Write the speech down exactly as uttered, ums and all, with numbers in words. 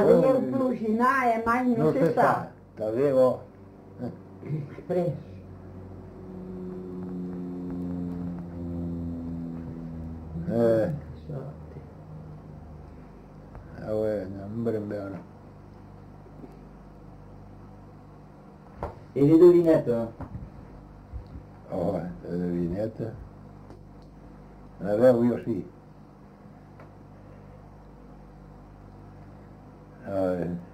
lei è un pluginare, mai non, non si si sa. sa, t'avevo... Preso. Eh, Sorte. ah ouais, non brembano. Et les devinettes hein? Oh, la devinette. L'avevo io sì. Ah, eh.